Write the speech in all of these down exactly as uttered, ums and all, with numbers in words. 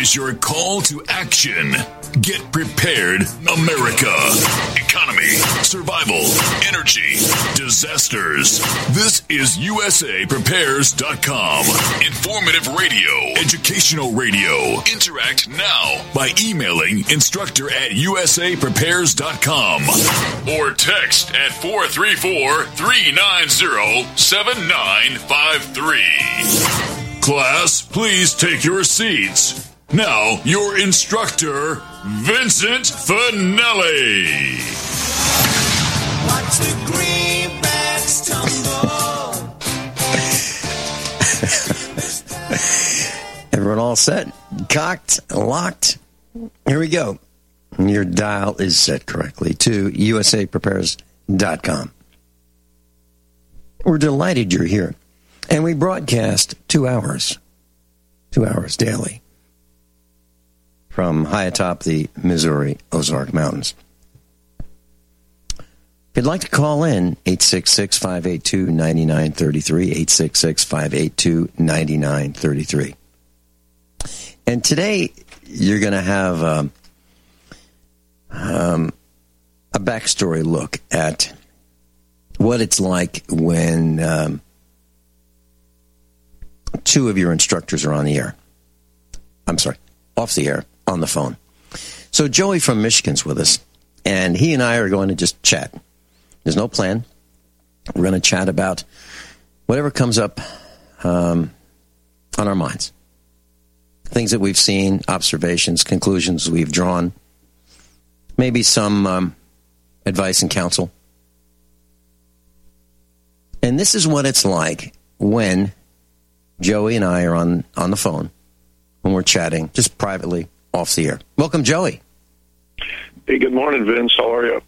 is your call to action. Get prepared, America. Economy, survival, energy, disasters. This is U S A Prepares dot com. Informative radio, educational radio. Interact now by emailing instructor at U S A Prepares dot com or text at four three four, three nine zero, seven nine five three. Class, please take your seats. Now, your instructor, Vincent Finelli. Watch the greenbacks tumble. Everyone all set? Cocked? Locked? Here we go. Your dial is set correctly to U S A Prepares dot com. We're delighted you're here. And we broadcast two hours. Two hours daily. From high atop the Missouri Ozark Mountains. If you'd like to call in, eight six six, five eight two, nine nine three three, eight six six, five eight two, nine nine three three. And today, you're going to have um, um, a backstory look at what it's like when um, two of your instructors are on the air. I'm sorry, off the air. On the phone. So Joey from Michigan's with us, and he and I are going to just chat. There's no plan. We're going to chat about whatever comes up um, on our minds. Things that we've seen, observations, conclusions we've drawn, maybe some um, advice and counsel. And this is what it's like when Joey and I are on, on the phone, when we're chatting, just privately, off the air. Welcome, Joey. Hey, good morning, Vince. How are you?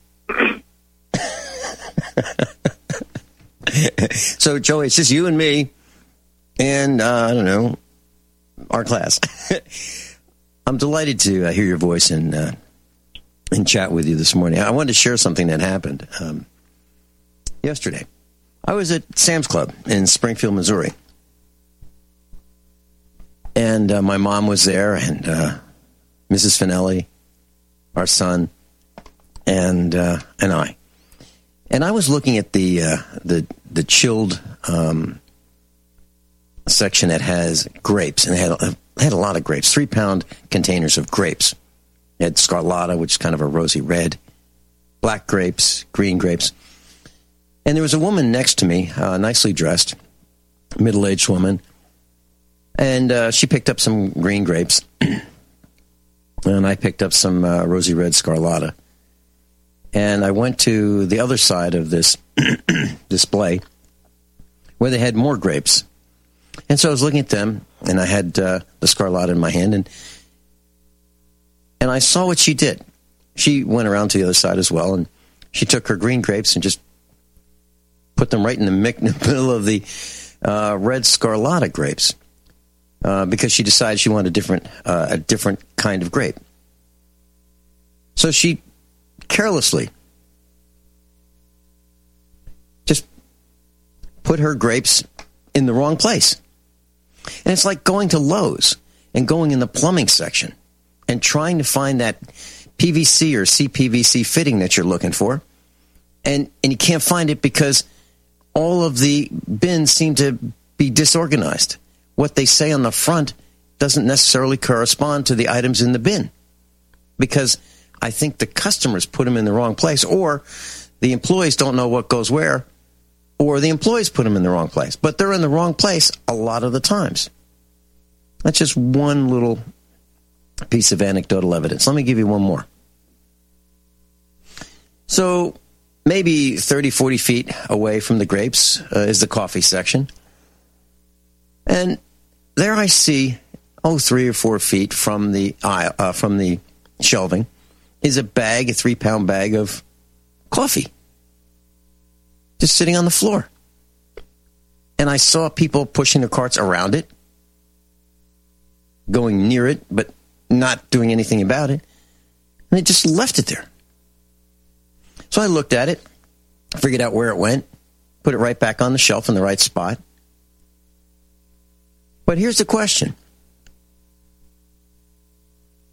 So, Joey, it's just you and me and, uh, I don't know, our class. I'm delighted to uh, hear your voice and, uh, and chat with you this morning. I wanted to share something that happened um, yesterday. I was at Sam's Club in Springfield, Missouri. And uh, my mom was there, and uh, Missus Finelli, our son, and uh, and I. And I was looking at the uh, the the chilled um, section that has grapes, and it had, it had a lot of grapes, three pound containers of grapes. It had Scarlata, which is kind of a rosy red, black grapes, green grapes. And there was a woman next to me, uh, nicely dressed, middle-aged woman, and uh, she picked up some green grapes. And I picked up some uh, rosy red Scarlata. And I went to the other side of this display where they had more grapes. And so I was looking at them, and I had uh, the Scarlata in my hand, and and I saw what she did. She went around to the other side as well, and she took her green grapes and just put them right in the middle of the uh, red Scarlata grapes. Uh, because she decided she wanted a different, uh, a different kind of grape. So she carelessly just put her grapes in the wrong place. And it's like going to Lowe's and going in the plumbing section and trying to find that P V C or C P V C fitting that you're looking for. And, and you can't find it because all of the bins seem to be disorganized. What they say on the front doesn't necessarily correspond to the items in the bin. Because I think the customers put them in the wrong place, or the employees don't know what goes where, or the employees put them in the wrong place. But they're in the wrong place a lot of the times. That's just one little piece of anecdotal evidence. Let me give you one more. So maybe thirty, forty feet away from the grapes uh, is the coffee section. And there I see, oh, three or four feet from the aisle, uh, from the shelving, is a bag, a three-pound bag of coffee, just sitting on the floor. And I saw people pushing their carts around it, going near it, but not doing anything about it. And they just left it there. So I looked at it, figured out where it went, put it right back on the shelf in the right spot. But here's the question.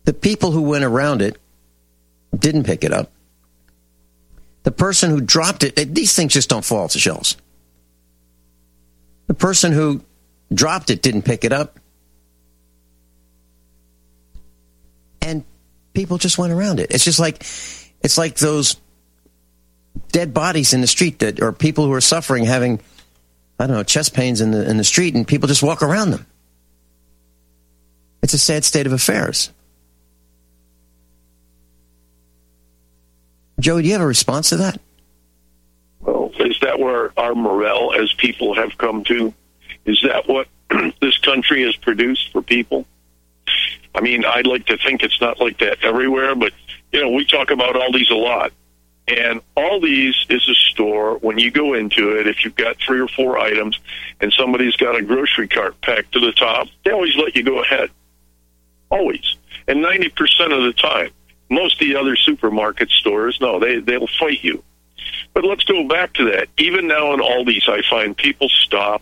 The people who went around it didn't pick it up. The person who dropped it, these things just don't fall off the shelves. The person who dropped it didn't pick it up. And people just went around it. It's just like, it's like those dead bodies in the street that, or people who are suffering, having, I don't know, chest pains in the in the street, and people just walk around them. It's a sad state of affairs. Joey, do you have a response to that? Well, is that where our morale as people have come to? Is that what this country has produced for people? I mean, I'd like to think it's not like that everywhere, but, you know, we talk about Aldi's a lot. And Aldi's is a store, when you go into it, if you've got three or four items and somebody's got a grocery cart packed to the top, they always let you go ahead. Always. And ninety percent of the time. Most of the other supermarket stores, no, they, they'll fight you. But let's go back to that. Even now in Aldi's, I find people stop,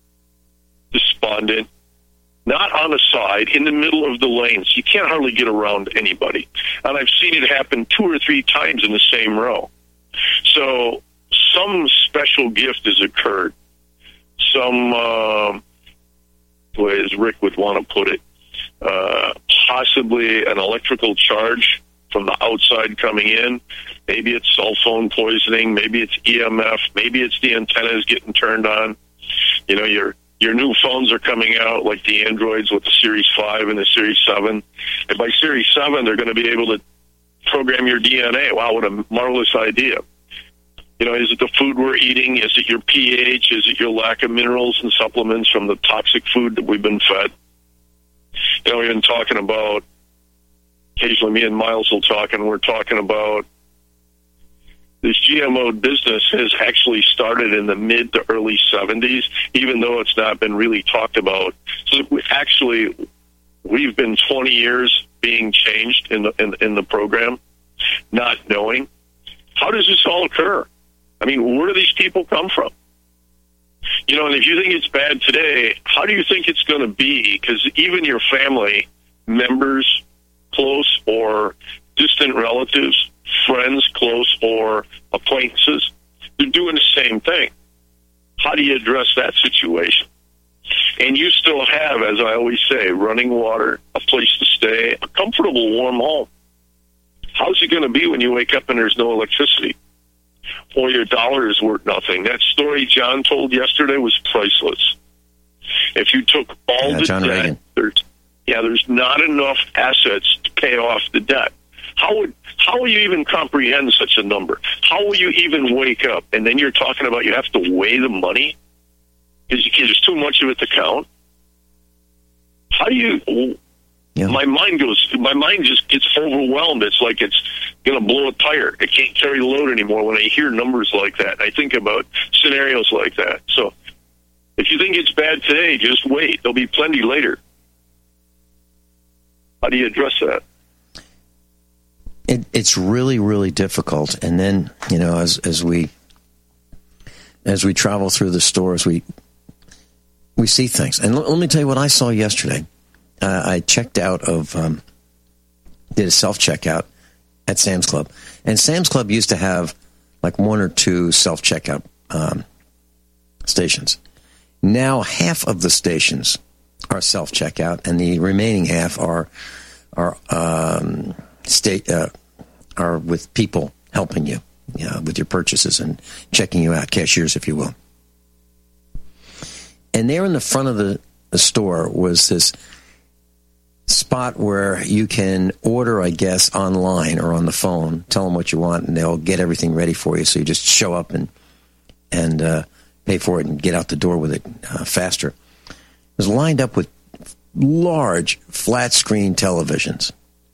despondent, not on the side, in the middle of the lanes. You can't hardly get around anybody. And I've seen it happen two or three times in the same row. So some special gift has occurred. Some, uh, way as Rick would want to put it, uh, possibly an electrical charge from the outside coming in. Maybe it's cell phone poisoning. Maybe it's E M F. Maybe it's the antennas getting turned on. You know, your your new phones are coming out, like the Androids with the Series five and the Series seven. And by Series seven, they're going to be able to program your D N A. Wow, what a marvelous idea. You know, is it the food we're eating? Is it your pH? Is it your lack of minerals and supplements from the toxic food that we've been fed? You know, we've been talking about, occasionally me and Miles will talk, and we're talking about this G M O business has actually started in the mid to early seventies, even though it's not been really talked about. So we actually, we've been twenty years being changed in the, in, in the program, not knowing. How does this all occur? I mean, where do these people come from? You know, and if you think it's bad today, how do you think it's going to be? Because even your family members, close or distant relatives, friends, close or acquaintances, they're doing the same thing. How do you address that situation? And you still have, as I always say, running water, a place to stay, a comfortable, warm home. How's it going to be when you wake up and there's no electricity? Or your dollar is worth nothing? That story John told yesterday was priceless. If you took all yeah, the John debt, Reagan. there's, yeah, there's not enough assets to pay off the debt. How would how will you even comprehend such a number? How will you even wake up? And then you're talking about you have to weigh the money because there's too much of it to count. How do you? Yeah. My mind goes. My mind just gets overwhelmed. It's like it's going to blow a tire. It can't carry the load anymore when I hear numbers like that. I think about scenarios like that. So, if you think it's bad today, just wait. There'll be plenty later. How do you address that? It, it's really, really difficult. And then, you know, as as we as we travel through the stores, we we see things. And l- let me tell you what I saw yesterday. Uh, I checked out of, um, did a self-checkout at Sam's Club. And Sam's Club used to have like one or two self-checkout um, stations. Now half of the stations are self-checkout, and the remaining half are are um, state uh, are with people helping you, you know, with your purchases and checking you out, cashiers, if you will. And there in the front of the, the store was this spot where you can order, I guess, online or on the phone. Tell them what you want, and they'll get everything ready for you. So you just show up and and uh, pay for it and get out the door with it uh, faster. It was lined up with large flat screen televisions,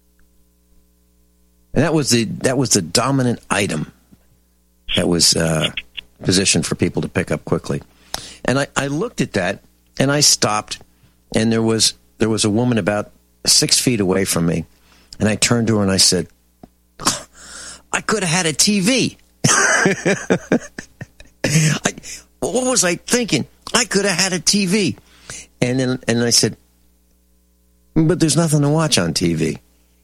and that was the that was the dominant item that was uh, positioned for people to pick up quickly. And I, I looked at that, and I stopped, and there was there was a woman about six feet away from me, and I turned to her and I said, I could have had a T V. I, what was I thinking? I could have had a T V. And then and I said, but there's nothing to watch on T V.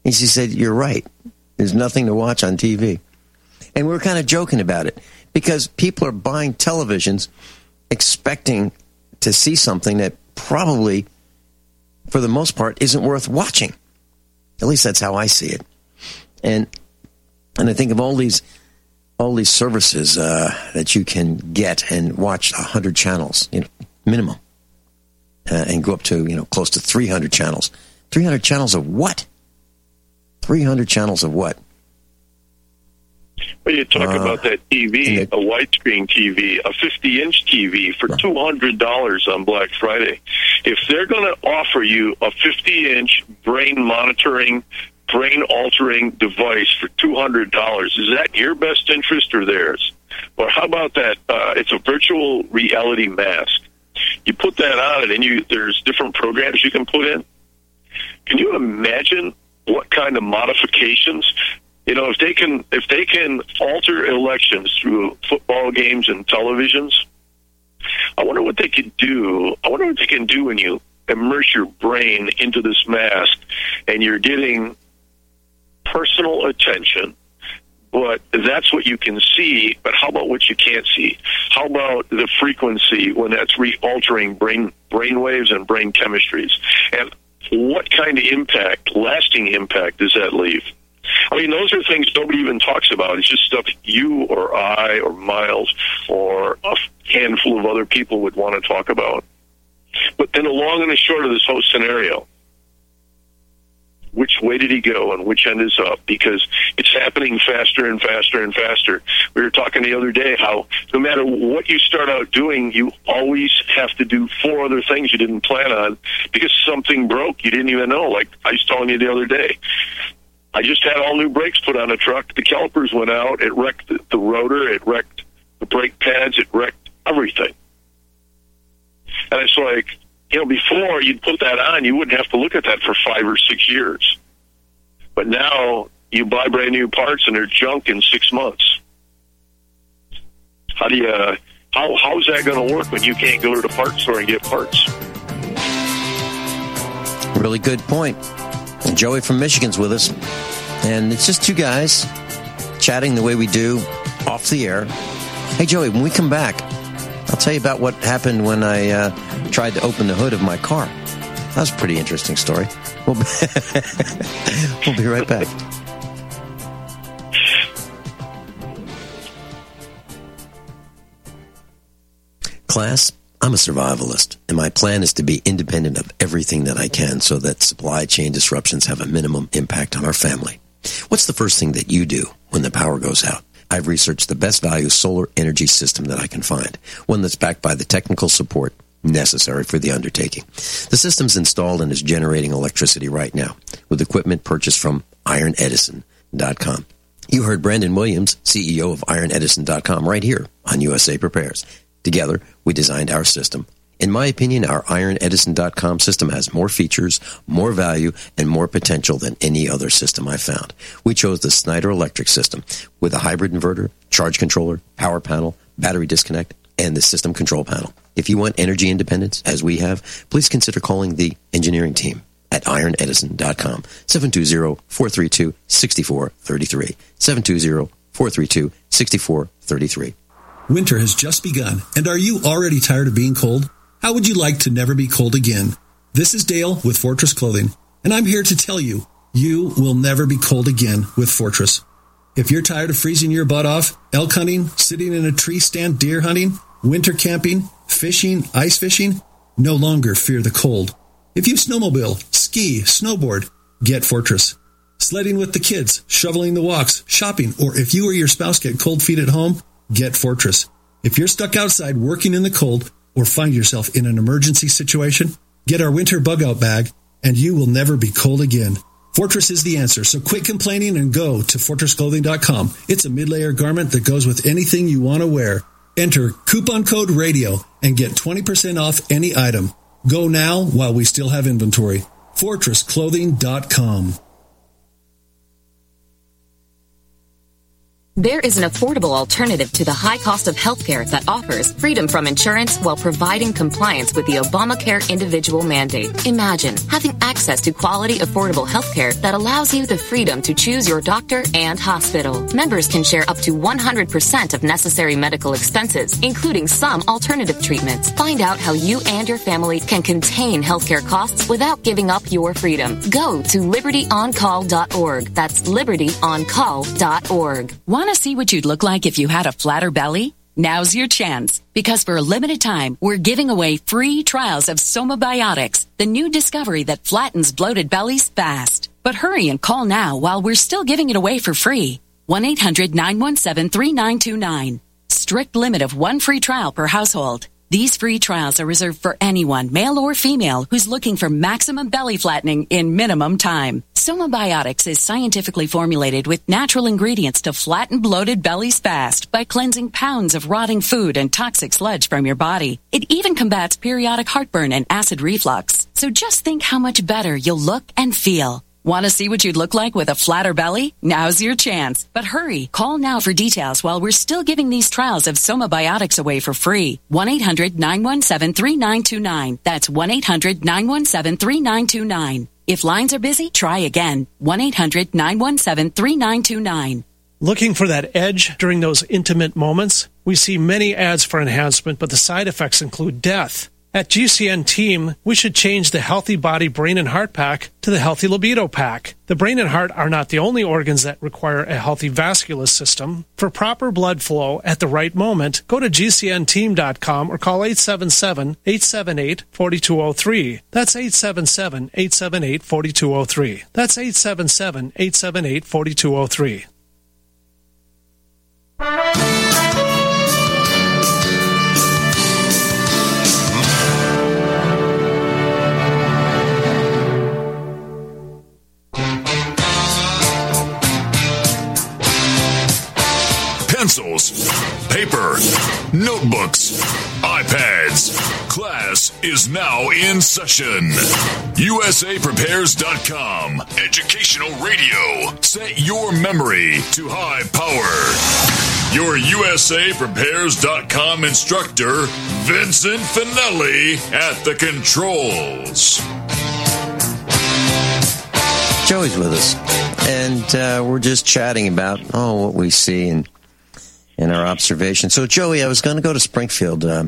And she said, you're right. There's nothing to watch on T V. And we were kind of joking about it because people are buying televisions expecting to see something that probably, for the most part, isn't worth watching. At least that's how I see it. And and I think of all these all these services uh, that you can get and watch one hundred channels, you know, minimum, uh, and go up to, you know, close to three hundred channels. three hundred channels of what? three hundred channels of what? Well, you talk uh, about that T V, the, a widescreen T V, a fifty-inch T V for two hundred dollars on Black Friday. If they're going to offer you a fifty-inch brain monitoring, brain-altering device for two hundred dollars, is that your best interest or theirs? Or how about that? Uh, it's a virtual reality mask. You put that on, and you there's different programs you can put in. Can you imagine what kind of modifications? You know, if they can if they can alter elections through football games and televisions, I wonder what they could do. I wonder what they can do when you immerse your brain into this mask and you're getting personal attention, but that's what you can see. But how about what you can't see? How about the frequency when that's re-altering brain brain waves and brain chemistries? And what kind of impact, lasting impact, does that leave? I mean, those are things nobody even talks about. It's just stuff you or I or Miles or a handful of other people would want to talk about. But then the long and the short of this whole scenario, which way did he go and which end is up? Because it's happening faster and faster and faster. We were talking the other day how no matter what you start out doing, you always have to do four other things you didn't plan on because something broke you didn't even know. Like I was telling you the other day, I just had all new brakes put on a truck. The calipers went out. It wrecked the, the rotor. It wrecked the brake pads. It wrecked everything. And it's like, you know, before you'd put that on, you wouldn't have to look at that for five or six years. But now you buy brand new parts and they're junk in six months. How do you, uh, how, how's that going to work when you can't go to the parts store and get parts? Really good point. Joey from Michigan's with us, and it's just two guys chatting the way we do off the air. Hey, Joey, when we come back, I'll tell you about what happened when I uh, tried to open the hood of my car. That was a pretty interesting story. We'll be, we'll be right back. Class, I'm a survivalist, and my plan is to be independent of everything that I can so that supply chain disruptions have a minimum impact on our family. What's the first thing that you do when the power goes out? I've researched the best value solar energy system that I can find, one that's backed by the technical support necessary for the undertaking. The system's installed and is generating electricity right now with equipment purchased from iron edison dot com. You heard Brandon Williams, C E O of iron edison dot com, right here on U S A Prepares. Together, we designed our system. In my opinion, our iron edison dot com system has more features, more value, and more potential than any other system I've found. We chose the Snyder Electric system with a hybrid inverter, charge controller, power panel, battery disconnect, and the system control panel. If you want energy independence, as we have, please consider calling the engineering team at iron edison dot com, seven two zero, four three two, six four three three, seven two zero, four three two, six four three three. Winter has just begun, and are you already tired of being cold? How would you like to never be cold again? This is Dale with Fortress Clothing, and I'm here to tell you, you will never be cold again with Fortress. If you're tired of freezing your butt off, elk hunting, sitting in a tree stand deer hunting, winter camping, fishing, ice fishing, no longer fear the cold. If you snowmobile, ski, snowboard, get Fortress. Sledding with the kids, shoveling the walks, shopping, or if you or your spouse get cold feet at home, get Fortress. If you're stuck outside working in the cold or find yourself in an emergency situation, get our winter bug out bag and you will never be cold again. Fortress is the answer, so quit complaining and go to fortress clothing dot com. It's a mid-layer garment that goes with anything you want to wear. Enter coupon code radio and get twenty percent off any item. Go now while we still have inventory. fortress clothing dot com. There is an affordable alternative to the high cost of healthcare that offers freedom from insurance while providing compliance with the Obamacare individual mandate. Imagine having access to quality, affordable healthcare that allows you the freedom to choose your doctor and hospital. Members can share up to one hundred percent of necessary medical expenses, including some alternative treatments. Find out how you and your family can contain healthcare costs without giving up your freedom. Go to liberty on call dot org. That's liberty on call dot org. Want to see what you'd look like if you had a flatter belly? Now's your chance, because for a limited time, we're giving away free trials of Somabiotics, the new discovery that flattens bloated bellies fast. But hurry and call now while we're still giving it away for free. one eight hundred nine one seven three nine two nine. Strict limit of one free trial per household. These free trials are reserved for anyone, male or female, who's looking for maximum belly flattening in minimum time. Somabiotics is scientifically formulated with natural ingredients to flatten bloated bellies fast by cleansing pounds of rotting food and toxic sludge from your body. It even combats periodic heartburn and acid reflux. So just think how much better you'll look and feel. Want to see what you'd look like with a flatter belly? Now's your chance. But hurry, call now for details while we're still giving these trials of Somabiotics away for free. one eight hundred nine one seven three nine two nine. That's one eight hundred nine one seven three nine two nine. If lines are busy, try again. one eight hundred nine one seven three nine two nine. Looking for that edge during those intimate moments? We see many ads for enhancement, but the side effects include death. At G C N Team, we should change the Healthy Body Brain and Heart Pack to the Healthy Libido Pack. The brain and heart are not the only organs that require a healthy vascular system. For proper blood flow at the right moment, go to G C N team dot com or call eight seven seven, eight seven eight, four two zero three. That's eight seven seven, eight seven eight, four two zero three. That's eight seven seven, eight seven eight, four two zero three. Pencils, paper, notebooks, iPads. Class is now in session. U S A prepares dot com. Educational radio. Set your memory to high power. Your U S A prepares dot com instructor, Vincent Finelli, at the controls. Joey's with us, and uh, we're just chatting about, oh, what we see and in our observation. So, Joey, I was going to go to Springfield uh,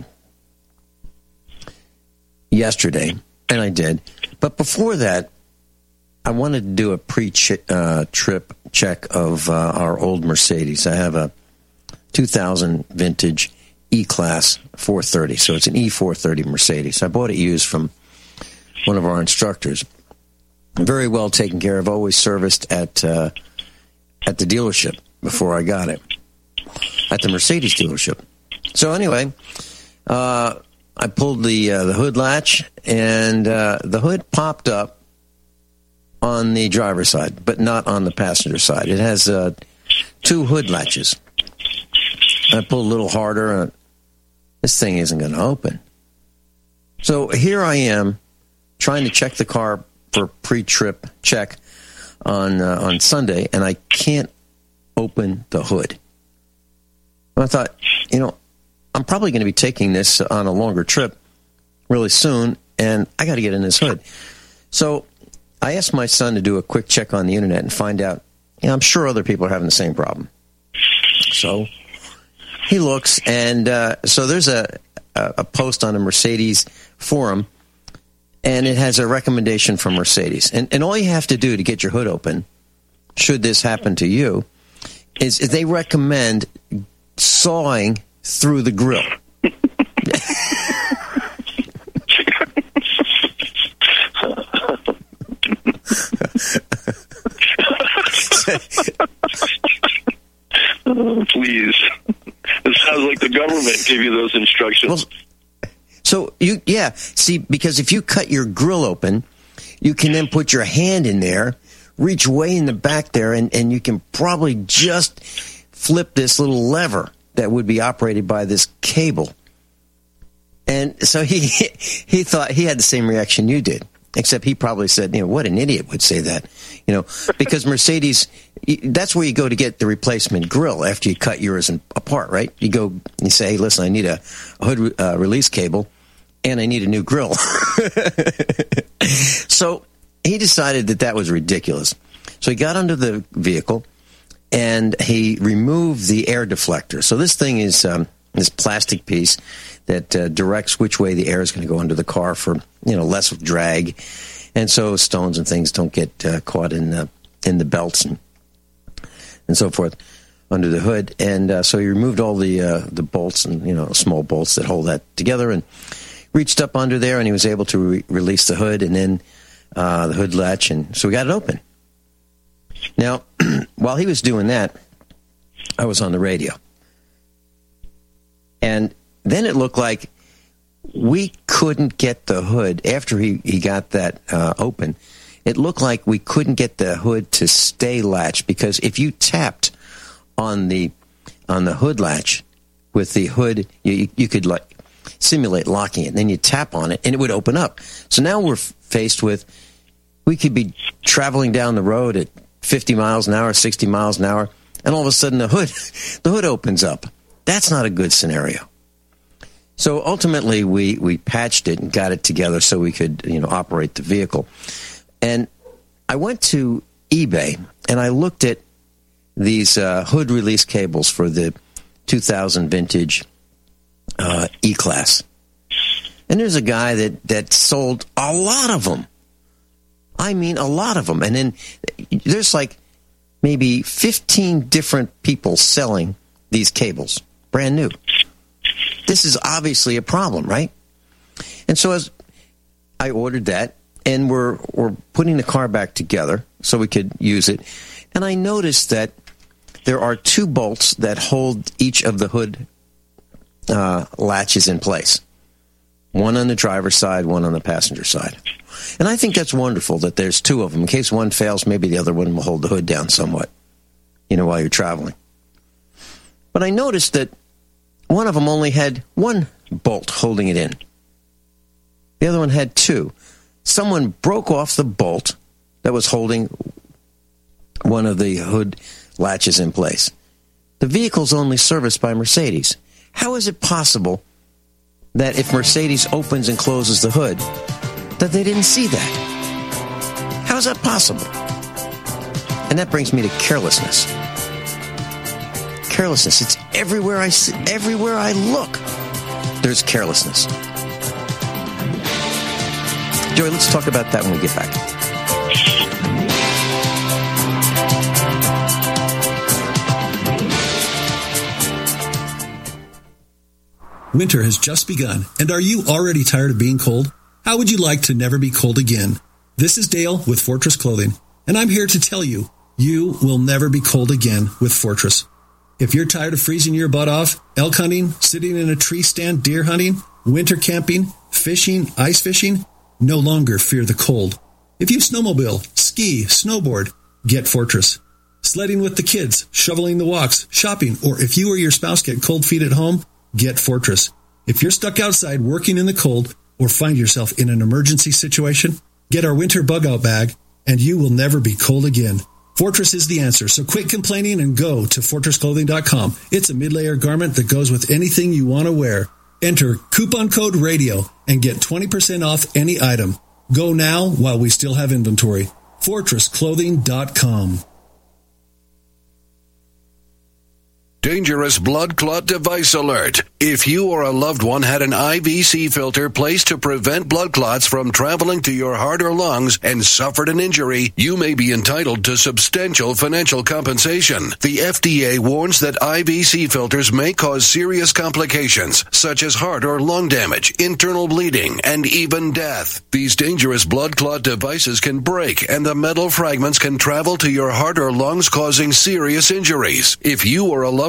yesterday, and I did. But before that, I wanted to do a pre-trip uh, check of uh, our old Mercedes. I have a two thousand vintage E-Class four thirty, so it's an E four thirty Mercedes. I bought it used from one of our instructors. Very well taken care of, always serviced at uh, at the dealership before I got it. At the Mercedes dealership. So anyway, uh, I pulled the uh, the hood latch, and uh, the hood popped up on the driver's side, but not on the passenger side. It has uh, two hood latches. I pulled a little harder, and this thing isn't going to open. So here I am trying to check the car for pre-trip check on uh, on Sunday, and I can't open the hood. I thought, you know, I'm probably going to be taking this on a longer trip really soon, and I got to get in this hood. So I asked my son to do a quick check on the internet and find out, you know, I'm sure other people are having the same problem. So he looks, and uh, so there's a, a post on a Mercedes forum, and it has a recommendation from Mercedes. And, and all you have to do to get your hood open, should this happen to you, is they recommend sawing through the grill. Oh, please. It sounds like the government gave you those instructions. Well, so, you, yeah, see, because if you cut your grill open, you can then put your hand in there, reach way in the back there, and, and you can probably just flip this little lever that would be operated by this cable. And so he he thought he had the same reaction you did. Except he probably said, you know, what an idiot would say that, you know, because Mercedes, that's where you go to get the replacement grill after you cut yours in, apart, right? You go, you say, hey, listen, I need a, a hood uh, release cable and I need a new grill. So he decided that that was ridiculous. So he got under the vehicle and he removed the air deflector. So this thing is um, this plastic piece that uh, directs which way the air is going to go under the car for, you know, less drag. And so stones and things don't get uh, caught in the, in the belts and and so forth under the hood. And uh, so he removed all the uh, the bolts and, you know, small bolts that hold that together and reached up under there, and he was able to re- release the hood and then uh, the hood latch. And so we got it open. Now, while he was doing that, I was on the radio. And then it looked like we couldn't get the hood, after he, he got that uh, open, it looked like we couldn't get the hood to stay latched, because if you tapped on the on the hood latch with the hood, you, you could like simulate locking it, and then you tap on it, and it would open up. So now we're faced with, we could be traveling down the road at fifty miles an hour, sixty miles an hour, and all of a sudden the hood, the hood opens up. That's not a good scenario. So ultimately, we, we patched it and got it together so we could, you know, operate the vehicle. And I went to eBay and I looked at these uh, hood release cables for the two thousand vintage uh, E-Class. And there's a guy that, that sold a lot of them. I mean, a lot of them. And then there's like maybe fifteen different people selling these cables, brand new. This is obviously a problem, right? And so as I ordered that, and we're we're putting the car back together so we could use it, and I noticed that there are two bolts that hold each of the hood uh, latches in place. One on the driver's side, one on the passenger side. And I think that's wonderful that there's two of them. In case one fails, maybe the other one will hold the hood down somewhat, you know, while you're traveling. But I noticed that one of them only had one bolt holding it in. The other one had two. Someone broke off the bolt that was holding one of the hood latches in place. The vehicle's only serviced by Mercedes. How is it possible that if Mercedes opens and closes the hood, that they didn't see that? How is that possible? And that brings me to carelessness. Carelessness. It's everywhere I see, everywhere I look. There's carelessness. Joey, let's talk about that when we get back. Winter has just begun, and are you already tired of being cold? How would you like to never be cold again? This is Dale with Fortress Clothing, and I'm here to tell you, you will never be cold again with Fortress. If you're tired of freezing your butt off, elk hunting, sitting in a tree stand deer hunting, winter camping, fishing, ice fishing, no longer fear the cold. If you snowmobile, ski, snowboard, get Fortress. Sledding with the kids, shoveling the walks, shopping, or if you or your spouse get cold feet at home, get Fortress. If you're stuck outside working in the cold or find yourself in an emergency situation, get our winter bug out bag and you will never be cold again. Fortress is the answer, so quit complaining and go to fortress clothing dot com. It's a mid-layer garment that goes with anything you want to wear. Enter coupon code radio and get twenty percent off any item. Go now while we still have inventory. fortress clothing dot com. Dangerous blood clot device alert. If you or a loved one had an I V C filter placed to prevent blood clots from traveling to your heart or lungs and suffered an injury, you may be entitled to substantial financial compensation. The F D A warns that I V C filters may cause serious complications, such as heart or lung damage, internal bleeding, and even death. These dangerous blood clot devices can break, and the metal fragments can travel to your heart or lungs, causing serious injuries. If you or a loved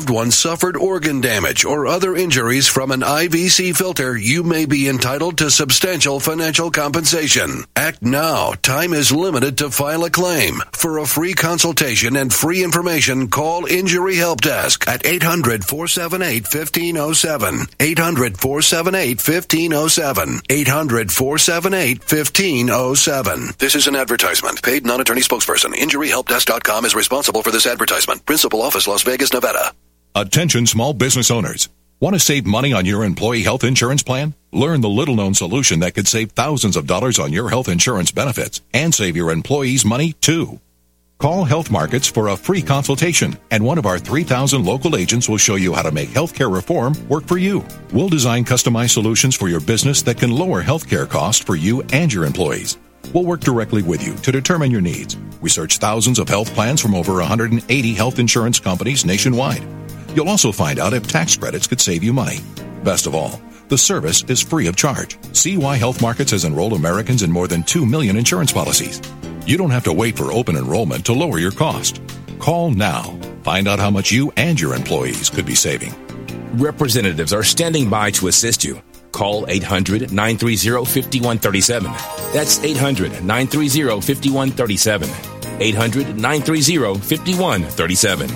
loved one suffered organ damage or other injuries from an I V C filter, you may be entitled to substantial financial compensation. Act now. Time is limited to file a claim. For a free consultation and free information, call Injury Help Desk at eight hundred, four seven eight, one five zero seven. eight hundred, four seven eight, one five zero seven. eight hundred, four seven eight, one five zero seven. This is an advertisement. Paid non-attorney spokesperson. injury help desk dot com is responsible for this advertisement. Principal office, Las Vegas, Nevada. Attention small business owners. Want to save money on your employee health insurance plan? Learn the little-known solution that could save thousands of dollars on your health insurance benefits and save your employees money, too. Call Health Markets for a free consultation, and one of our three thousand local agents will show you how to make healthcare reform work for you. We'll design customized solutions for your business that can lower healthcare costs for you and your employees. We'll work directly with you to determine your needs. We search thousands of health plans from over one hundred eighty health insurance companies nationwide. You'll also find out if tax credits could save you money. Best of all, the service is free of charge. See why Health Markets has enrolled Americans in more than two million insurance policies. You don't have to wait for open enrollment to lower your cost. Call now. Find out how much you and your employees could be saving. Representatives are standing by to assist you. Call eight hundred, nine three zero, five one three seven. That's eight hundred, nine three zero, five one three seven. eight hundred, nine three zero, five one three seven.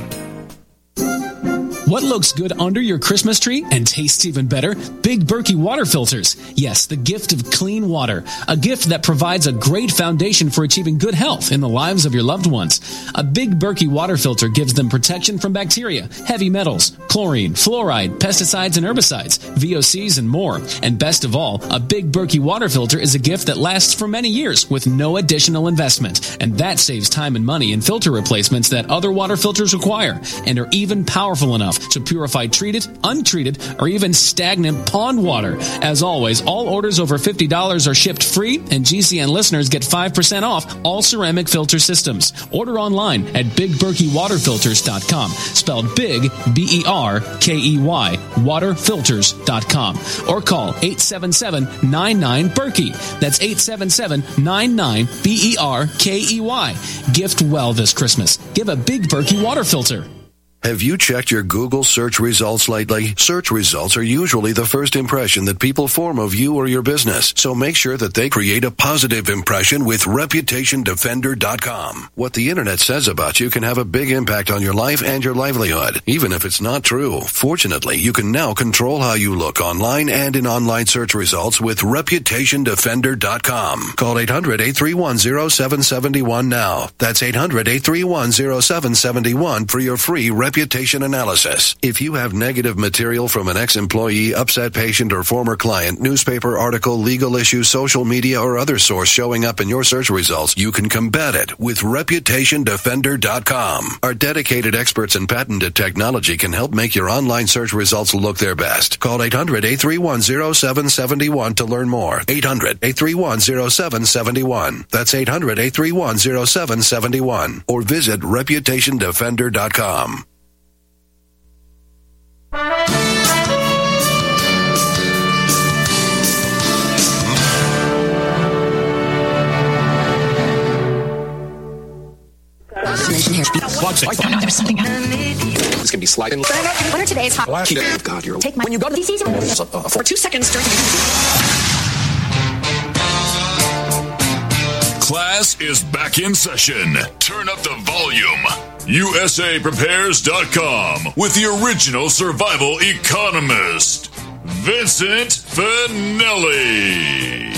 What looks good under your Christmas tree and tastes even better? Big Berkey water filters. Yes, the gift of clean water. A gift that provides a great foundation for achieving good health in the lives of your loved ones. A Big Berkey water filter gives them protection from bacteria, heavy metals, chlorine, fluoride, pesticides and herbicides, V O Cs and more. And best of all, a Big Berkey water filter is a gift that lasts for many years with no additional investment. And that saves time and money in filter replacements that other water filters require and are even powerful enough to purify treated, untreated, or even stagnant pond water. As always, all orders over fifty dollars are shipped free, and G C N listeners get five percent off all ceramic filter systems. Order online at big berkey water filters dot com, spelled big, B E R K E Y, water filters dot com, or call eight seven seven, nine nine, Berkey. That's eight seven seven, nine nine, B E R K E Y. Gift well this Christmas. Give a Big Berkey water filter. Have you checked your Google search results lately? Search results are usually the first impression that people form of you or your business, so make sure that they create a positive impression with reputation defender dot com. What the internet says about you can have a big impact on your life and your livelihood, even if it's not true. Fortunately, you can now control how you look online and in online search results with reputation defender dot com. Call eight hundred, eight three one, zero seven seven one now. That's eight hundred, eight three one, zero seven seven one for your free reputation analysis. If you have negative material from an ex-employee, upset patient, or former client, newspaper article, legal issue, social media, or other source showing up in your search results, you can combat it with reputation defender dot com. Our dedicated experts in patented technology can help make your online search results look their best. Call eight hundred, eight three one, zero seven seven one to learn more. eight hundred, eight three one, zero seven seven one. That's eight hundred, eight three one, zero seven seven one. Or visit reputation defender dot com. I know there's something. This can be sliding. What are today's hot? God, you're take my. When you go to the D C for two seconds during Class is back in session. Turn up the volume. U S A Prepares dot com with the original survival economist, Vincent Finelli.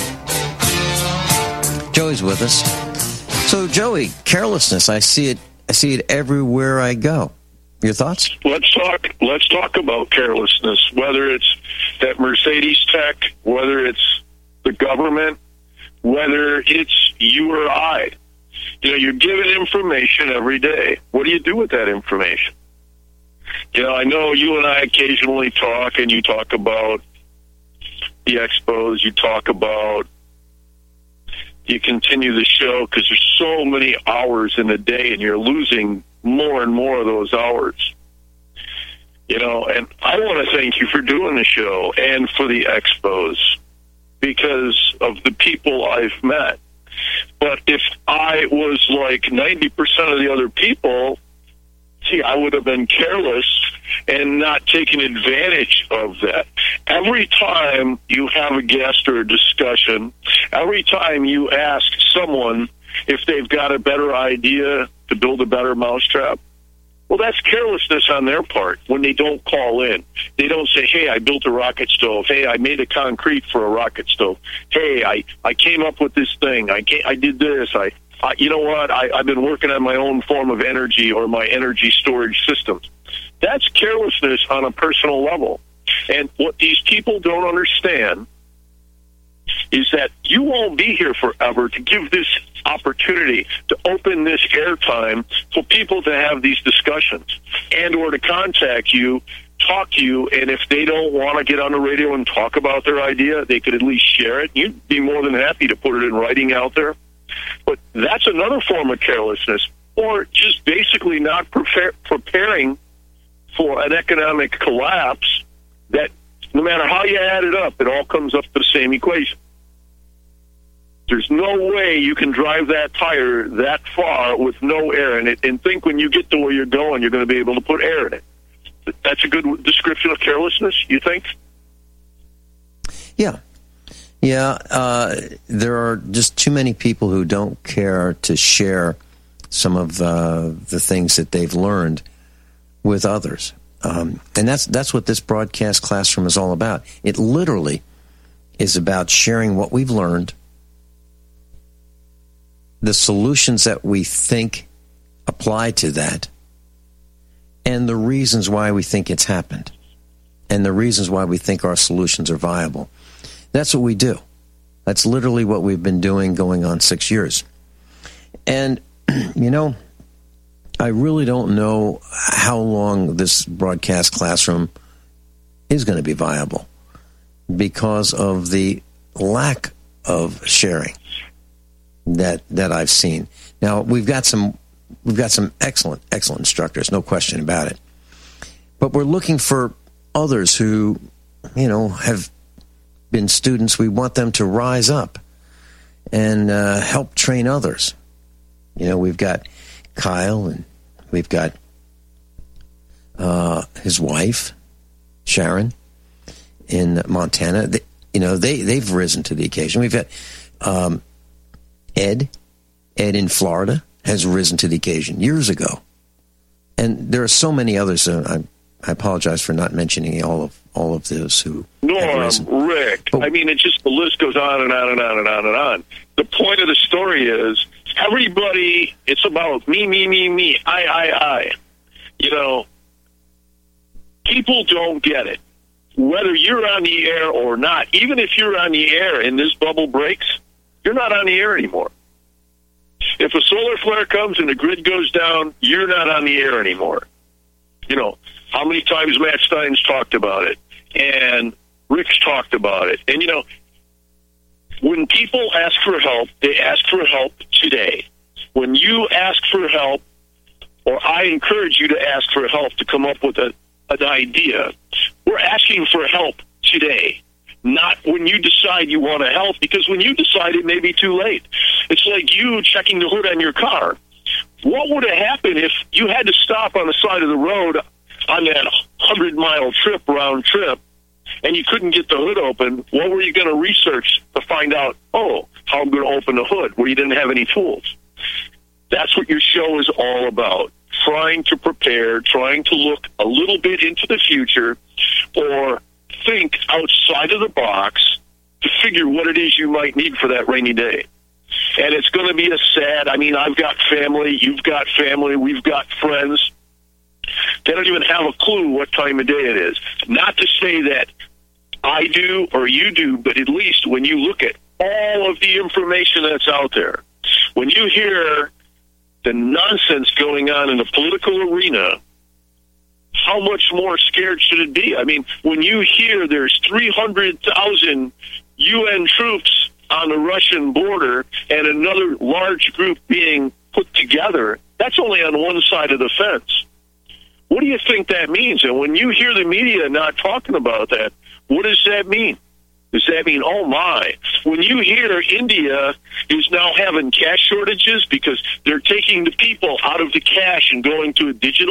Joey's with us. So, Joey, carelessness, I see it I see it everywhere I go. Your thoughts? Let's talk let's talk about carelessness, whether it's that Mercedes tech, whether it's the government, whether it's you or I. You know, you're given information every day. What do you do with that information? You know, I know you and I occasionally talk, and you talk about the expos, you talk about, you continue the show because there's so many hours in a day, and you're losing more and more of those hours. You know, and I want to thank you for doing the show and for the expos because of the people I've met. But if I was like ninety percent of the other people, guarantee I would have been careless and not taken advantage of that. Every time you have a guest or a discussion, every time you ask someone if they've got a better idea to build a better mousetrap, well, that's carelessness on their part when they don't call in. They don't say, hey, I built a rocket stove. Hey, I made a concrete for a rocket stove. Hey, I, I came up with this thing. I came, I did this. I, I you know what? I, I've been working on my own form of energy or my energy storage systems. That's carelessness on a personal level. And what these people don't understand is that you won't be here forever to give this opportunity, to open this airtime for people to have these discussions and or to contact you, talk to you, and if they don't want to get on the radio and talk about their idea, they could at least share it. You'd be more than happy to put it in writing out there. But that's another form of carelessness, or just basically not prepare, preparing for an economic collapse that no matter how you add it up, it all comes up to the same equation. There's no way you can drive that tire that far with no air in it and think when you get to where you're going, you're going to be able to put air in it. That's a good description of carelessness, you think? Yeah. Yeah, uh, there are just too many people who don't care to share some of uh, the things that they've learned with others. Um, and that's that's what this broadcast classroom is all about. It literally is about sharing what we've learned, the solutions that we think apply to that, and the reasons why we think it's happened, and the reasons why we think our solutions are viable. That's what we do. That's literally what we've been doing going on six years. And, you know, I really don't know how long this broadcast classroom is going to be viable because of the lack of sharing that that I've seen. Now, we've got some we've got some excellent, excellent instructors, no question about it. But we're looking for others who, you know, have been students. We want them to rise up and uh, help train others. You know, we've got Kyle and we've got uh, his wife, Sharon, in Montana. They, you know, they, they've risen to the occasion. We've got um, Ed. Ed in Florida has risen to the occasion years ago. And there are so many others. Uh, I, I apologize for not mentioning all of all of those who Norm, Rick. But, I mean, it just, the list goes on and on and on and on and on. The point of the story is everybody, it's about me, me, me, me, I, I, I. You know, people don't get it. Whether you're on the air or not, even if you're on the air and this bubble breaks, you're not on the air anymore. If a solar flare comes and the grid goes down, you're not on the air anymore. You know, how many times Matt Stein's talked about it, and Rick's talked about it. And, you know, when people ask for help, they ask for help today. When you ask for help, or I encourage you to ask for help to come up with a, an idea, we're asking for help today. Not when you decide you want to help, because when you decide it may be too late. It's like you checking the hood on your car. What would have happened if you had to stop on the side of the road on that hundred-mile trip, round trip, and you couldn't get the hood open? What were you going to research to find out, oh, how I'm going to open the hood, where you didn't have any tools? That's what your show is all about, trying to prepare, trying to look a little bit into the future, or think outside of the box to figure what it is you might need for that rainy day. And it's going to be a sad, I mean, I've got family, you've got family, we've got friends. They don't even have a clue what time of day it is. Not to say that I do or you do, but at least when you look at all of the information that's out there, when you hear the nonsense going on in the political arena, how much more scared should it be? I mean, when you hear there's three hundred thousand U N troops on the Russian border and another large group being put together, that's only on one side of the fence. What do you think that means? And when you hear the media not talking about that, what does that mean? Does that mean, oh my, when you hear India is now having cash shortages because they're taking the people out of the cash and going to a digital,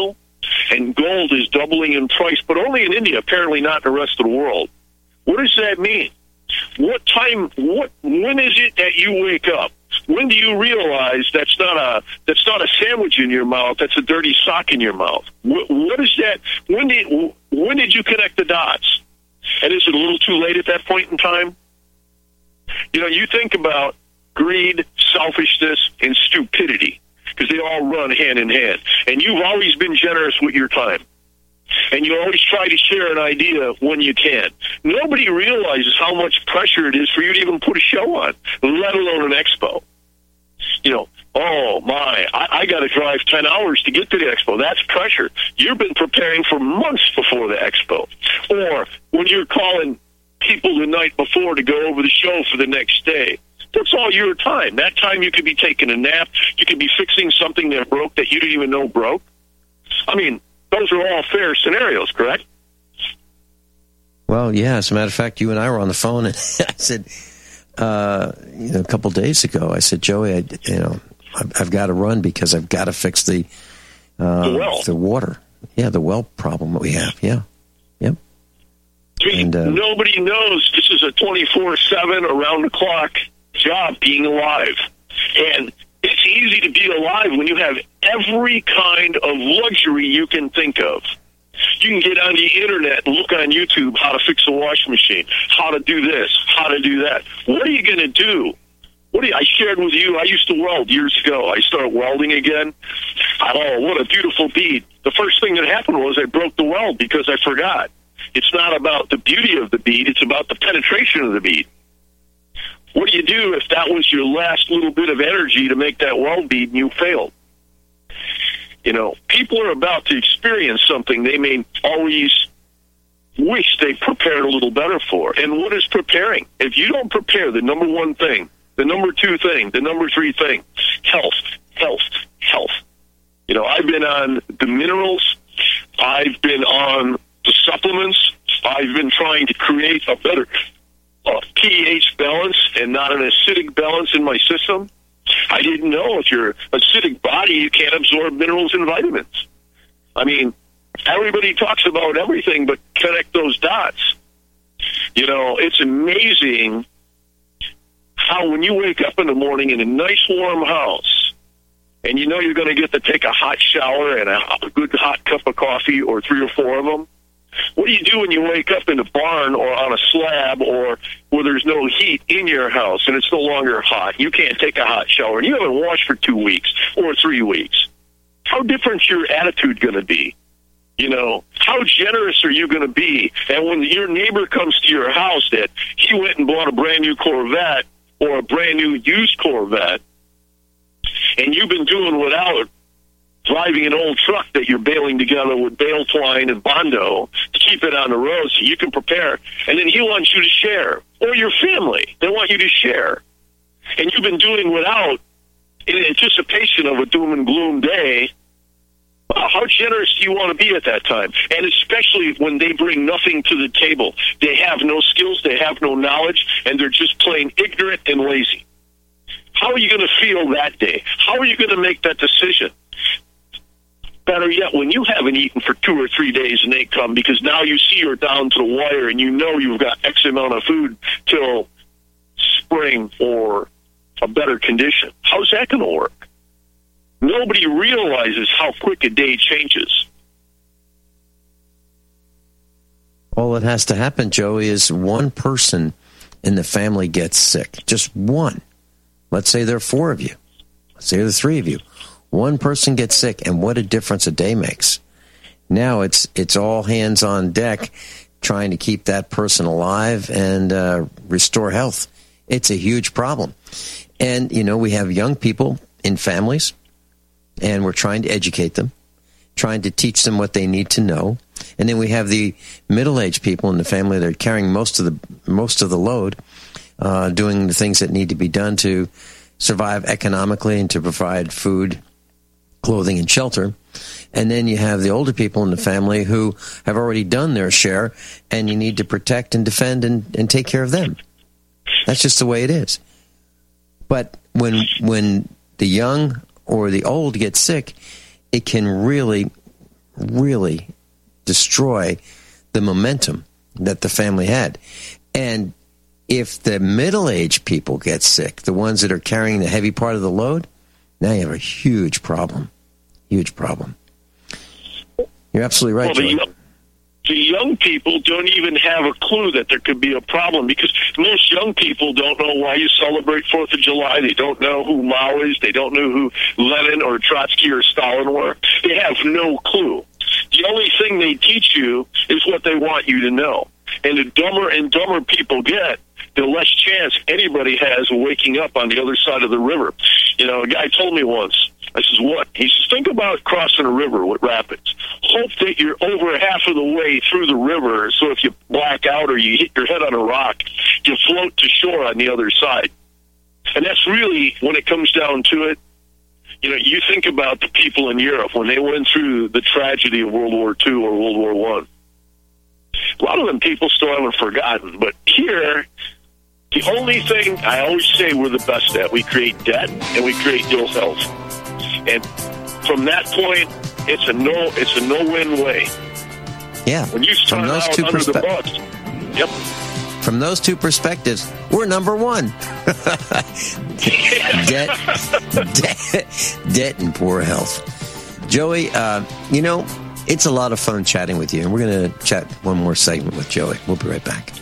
and gold is doubling in price, but only in India, apparently not in the rest of the world. What does that mean? What time, what, when is it that you wake up? When do you realize that's not a that's not a sandwich in your mouth? That's a dirty sock in your mouth. What, what is that? When did when did you connect the dots? And is it a little too late at that point in time? You know, you think about greed, selfishness, and stupidity, because they all run hand in hand. And you've always been generous with your time. And you always try to share an idea when you can. Nobody realizes how much pressure it is for you to even put a show on, let alone an expo. You know, oh, my, I, I got to drive ten hours to get to the expo. That's pressure. You've been preparing for months before the expo. Or when you're calling people the night before to go over the show for the next day. That's all your time. That time you could be taking a nap. You could be fixing something that broke that you didn't even know broke. I mean, those are all fair scenarios, correct? Well, yeah. As a matter of fact, you and I were on the phone, and I said, uh, you know, a couple days ago, I said, Joey, I, you know, I've, I've got to run because I've got to fix the uh, the, well. the water. Yeah, the well problem that we have. Yeah, yep. I mean, and, uh, nobody knows this is a twenty-four seven, around-the-clock job being alive. And it's easy to be alive when you have every kind of luxury you can think of. You can get on the internet and look on YouTube how to fix a washing machine, how to do this, how to do that. What are you going to do? What do you, I shared with you, I used to weld years ago. I started welding again. Oh, what a beautiful bead. The first thing that happened was I broke the weld because I forgot. It's not about the beauty of the bead, it's about the penetration of the bead. What do you do if that was your last little bit of energy to make that weld bead and you failed? You know, people are about to experience something they may always wish they prepared a little better for. And what is preparing? If you don't prepare the number one thing, the number two thing, the number three thing, health, health, health. You know, I've been on the minerals. I've been on the supplements. I've been trying to create a better uh, pH balance and not an acidic balance in my system. I didn't know if you're acidic body, you can't absorb minerals and vitamins. I mean, everybody talks about everything, but connect those dots. You know, it's amazing how when you wake up in the morning in a nice warm house and you know you're going to get to take a hot shower and a, a good hot cup of coffee or three or four of them, what do you do when you wake up in a barn or on a slab or where there's no heat in your house and it's no longer hot? You can't take a hot shower and you haven't washed for two weeks or three weeks. How different is your attitude going to be? You know, how generous are you going to be? And when your neighbor comes to your house that he went and bought a brand new Corvette or a brand new used Corvette and you've been doing without driving an old truck that you're baling together with bale twine and Bondo to keep it on the road so you can prepare. And then he wants you to share. Or your family. They want you to share. And you've been doing without in anticipation of a doom and gloom day. Uh, how generous do you want to be at that time? And especially when they bring nothing to the table. They have no skills, they have no knowledge, and they're just plain ignorant and lazy. How are you going to feel that day? How are you going to make that decision? Better yet, when you haven't eaten for two or three days and they come because now you see you're down to the wire and you know you've got X amount of food till spring or a better condition. How's that going to work? Nobody realizes how quick a day changes. All that has to happen, Joey, is one person in the family gets sick. Just one. Let's say there are four of you. Let's say there are three of you. One person gets sick, and what a difference a day makes. Now it's it's all hands on deck trying to keep that person alive and uh, restore health. It's a huge problem. And, you know, we have young people in families, and we're trying to educate them, trying to teach them what they need to know. And then we have the middle-aged people in the family that are carrying most of the most of the load, uh, doing the things that need to be done to survive economically and to provide food, clothing, and shelter. And then you have the older people in the family who have already done their share, and you need to protect and defend and, and take care of them. That's just the way it is. But when when the young or the old get sick, it can really, really destroy the momentum that the family had. And if the middle-aged people get sick, the ones that are carrying the heavy part of the load, now you have a huge problem. Huge problem. You're absolutely right, well, the, Joey. the young people don't even have a clue that there could be a problem, because most young people don't know why you celebrate fourth of July. They don't know who Mao is. They don't know who Lenin or Trotsky or Stalin were. They have no clue. The only thing they teach you is what they want you to know. And the dumber and dumber people get, the less chance anybody has of waking up on the other side of the river. You know, a guy told me once, I says, what? He says, think about crossing a river with rapids. Hope that you're over half of the way through the river, so if you black out or you hit your head on a rock, you float to shore on the other side. And that's really, when it comes down to it, you know, you think about the people in Europe when they went through the tragedy of World War Two or World War One. A lot of them people still haven't forgotten. But here, the only thing I always say we're the best at, we create debt and we create ill health. And from that point, it's a no, it's a no-win way. Yeah. When you start from those out two under perspe- the bus, yep. From those two perspectives, we're number one. debt, debt, debt, and poor health. Joey, uh, you know, it's a lot of fun chatting with you, and we're going to chat one more segment with Joey. We'll be right back.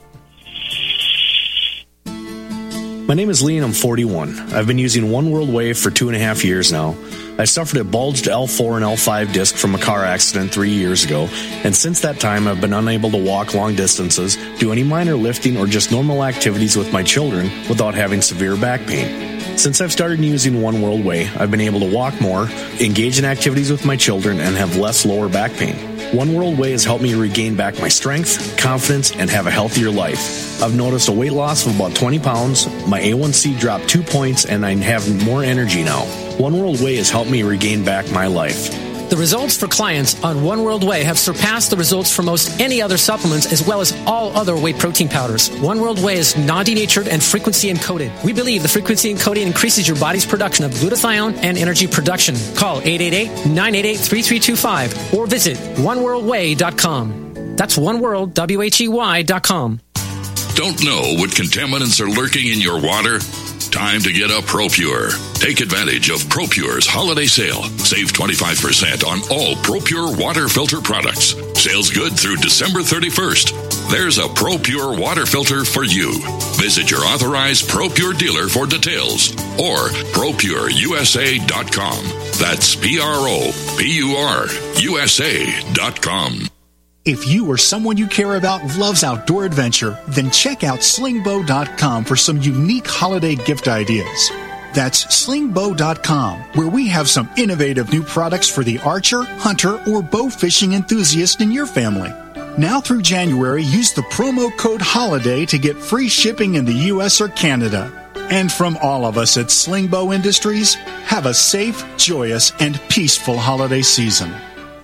My name is Lee and I'm forty-one. I've been using One World Wave for two and a half years now. I suffered a bulged L four and L five disc from a car accident three years ago, and since that time I've been unable to walk long distances, do any minor lifting, or just normal activities with my children without having severe back pain. Since I've started using One World Way, I've been able to walk more, engage in activities with my children, and have less lower back pain. One World Way has helped me regain back my strength, confidence, and have a healthier life. I've noticed a weight loss of about twenty pounds, my A one C dropped two points, and I have more energy now. One World Way has helped me regain back my life. The results for clients on One World Way have surpassed the results for most any other supplements, as well as all other whey protein powders. One World Way is non-denatured and frequency encoded. We believe the frequency encoding increases your body's production of glutathione and energy production. Call eight eight eight, nine eight eight, three three two five or visit one world way dot com. That's oneworld, W H E Y dot com. Don't know what contaminants are lurking in your water? Time to get a ProPure. Take advantage of ProPure's holiday sale. Save twenty-five percent on all ProPure water filter products. Sales good through December thirty-first. There's a ProPure water filter for you. Visit your authorized ProPure dealer for details or pro pure U S A dot com. That's P R O P U R U S A dot com. If you or someone you care about loves outdoor adventure, then check out sling bow dot com for some unique holiday gift ideas. That's sling bow dot com, where we have some innovative new products for the archer, hunter, or bow fishing enthusiast in your family. Now through January, use the promo code HOLIDAY to get free shipping in the U S or Canada. And from all of us at Sling Bow Industries, have a safe, joyous, and peaceful holiday season.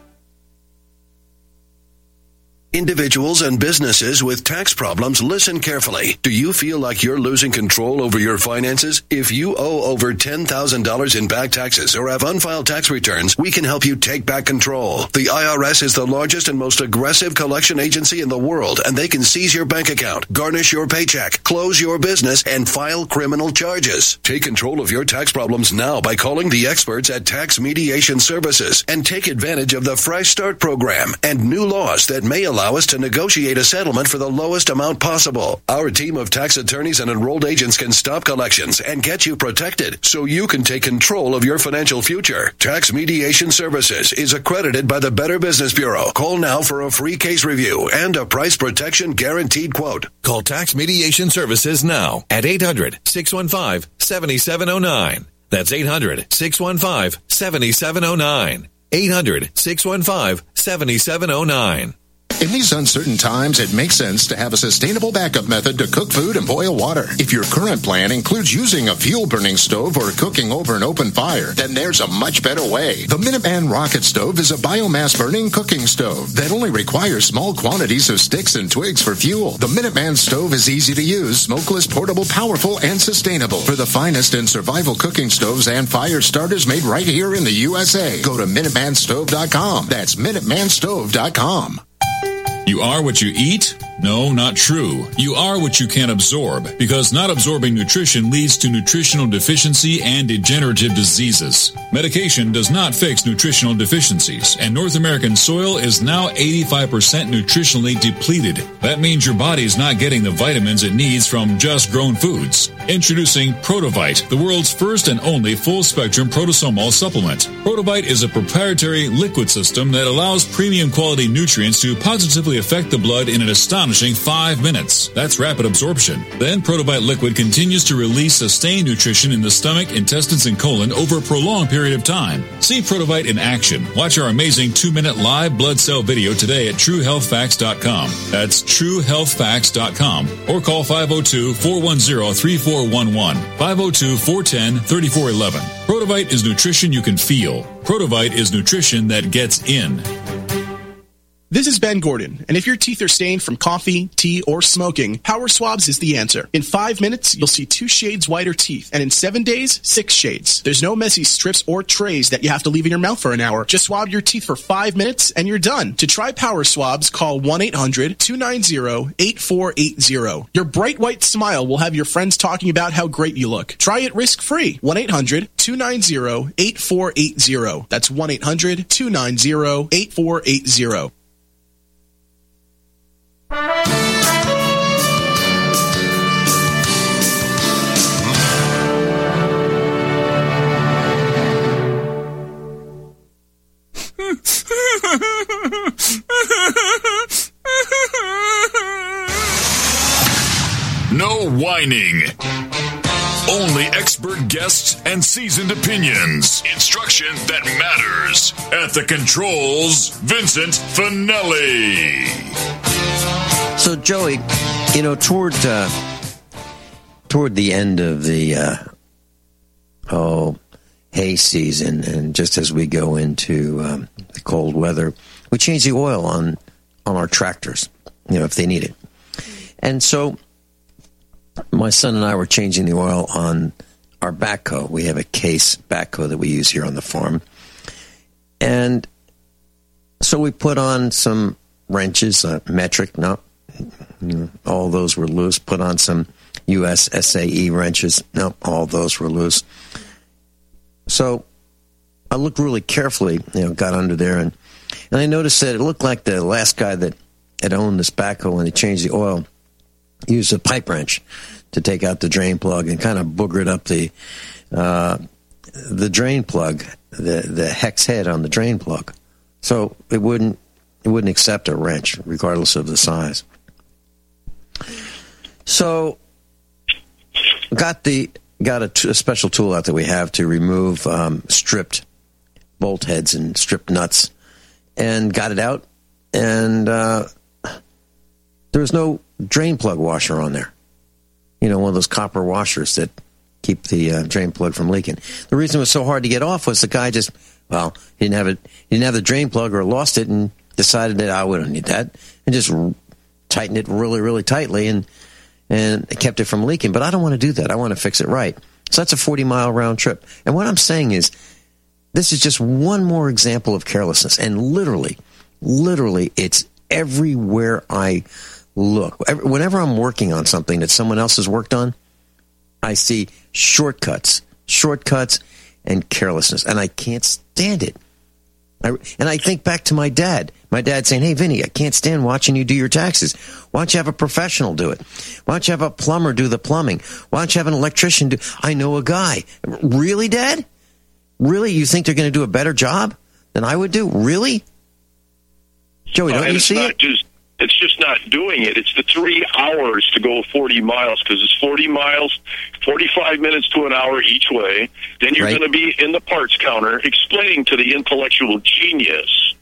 Individuals and businesses with tax problems, listen carefully. Do you feel like you're losing control over your finances? If you owe over ten thousand dollars in back taxes or have unfiled tax returns, we can help you take back control. The I R S is the largest and most aggressive collection agency in the world, and they can seize your bank account, garnish your paycheck, close your business, and file criminal charges. Take control of your tax problems now by calling the experts at Tax Mediation Services and take advantage of the Fresh Start program and new laws that may allow us to negotiate a settlement for the lowest amount possible. Our team of tax attorneys and enrolled agents can stop collections and get you protected so you can take control of your financial future. Tax Mediation Services is accredited by the Better Business Bureau. Call now for a free case review and a price protection guaranteed quote. Call Tax Mediation Services now at eight hundred, six one five, seven seven zero nine. That's eight hundred, six one five, seven seven zero nine. eight hundred, six one five, seven seven zero nine. In these uncertain times, it makes sense to have a sustainable backup method to cook food and boil water. If your current plan includes using a fuel-burning stove or cooking over an open fire, then there's a much better way. The Minuteman Rocket Stove is a biomass-burning cooking stove that only requires small quantities of sticks and twigs for fuel. The Minuteman stove is easy to use, smokeless, portable, powerful, and sustainable. For the finest in survival cooking stoves and fire starters made right here in the U S A, go to Minuteman Stove dot com. That's Minuteman Stove dot com. You are what you eat? No, not true. You are what you can absorb, because not absorbing nutrition leads to nutritional deficiency and degenerative diseases. Medication does not fix nutritional deficiencies, and North American soil is now eighty-five percent nutritionally depleted. That means your body is not getting the vitamins it needs from just grown foods. Introducing Protovite, the world's first and only full-spectrum protosomal supplement. Protovite is a proprietary liquid system that allows premium quality nutrients to positively affect the blood in an astonishing five minutes. That's rapid absorption. Then Protovite liquid continues to release sustained nutrition in the stomach, intestines, and colon over a prolonged period of time. See Protovite in action. Watch our amazing two-minute live blood cell video today at true health facts dot com. That's true health facts dot com. Or call five oh two, four one zero, three four one one, five oh two, four one zero, three four one one. Protovite is nutrition you can feel. Protovite is nutrition that gets in. This is Ben Gordon, and if your teeth are stained from coffee, tea, or smoking, Power Swabs is the answer. In five minutes, you'll see two shades whiter teeth, and in seven days, six shades. There's no messy strips or trays that you have to leave in your mouth for an hour. Just swab your teeth for five minutes, and you're done. To try Power Swabs, call one eight hundred, two nine zero, eight four eight zero. Your bright white smile will have your friends talking about how great you look. Try it risk-free. one eight hundred, two nine zero, eight four eight zero. That's one eight hundred, two nine zero, eight four eight zero. No whining. Only expert guests and seasoned opinions. Instruction that matters. At the controls, Vincent Finelli. So, Joey, you know, toward uh, toward the end of the uh, oh hay season, and just as we go into um, the cold weather, we change the oil on on our tractors, you know, if they need it. And so, my son and I were changing the oil on our backhoe. We have a Case backhoe that we use here on the farm, and so we put on some wrenches, uh, metric, no. You know, all those were loose. Put on some U S S A E wrenches. No, all those were loose. So I looked really carefully, you know, got under there, and, and I noticed that it looked like the last guy that had owned this backhoe when he changed the oil used a pipe wrench to take out the drain plug and kind of boogered up the uh, the drain plug, the the hex head on the drain plug. So it wouldn't it wouldn't accept a wrench, regardless of the size. So, got the got a, t- a special tool out that we have to remove um, stripped bolt heads and stripped nuts, and got it out, and uh, there was no drain plug washer on there. You know, one of those copper washers that keep the uh, drain plug from leaking. The reason it was so hard to get off was the guy just, well, he didn't have it, he didn't have the drain plug or lost it, and decided that I wouldn't need that, and just tightened it really, really tightly, and and it kept it from leaking. But I don't want to do that. I want to fix it right. So that's a forty-mile round trip. And what I'm saying is, this is just one more example of carelessness. And literally, literally, it's everywhere I look. Whenever I'm working on something that someone else has worked on, I see shortcuts, shortcuts, and carelessness. And I can't stand it. I, and I think back to my dad. My dad saying, hey, Vinny, I can't stand watching you do your taxes. Why don't you have a professional do it? Why don't you have a plumber do the plumbing? Why don't you have an electrician do... I know a guy. Really, Dad? Really? You think they're going to do a better job than I would do? Really? Joey, don't uh, you see not it? Just, it's just not doing it. It's the three hours to go forty miles, because it's forty miles, forty-five minutes to an hour each way. Then you're Right. going to be in the parts counter explaining to the intellectual genius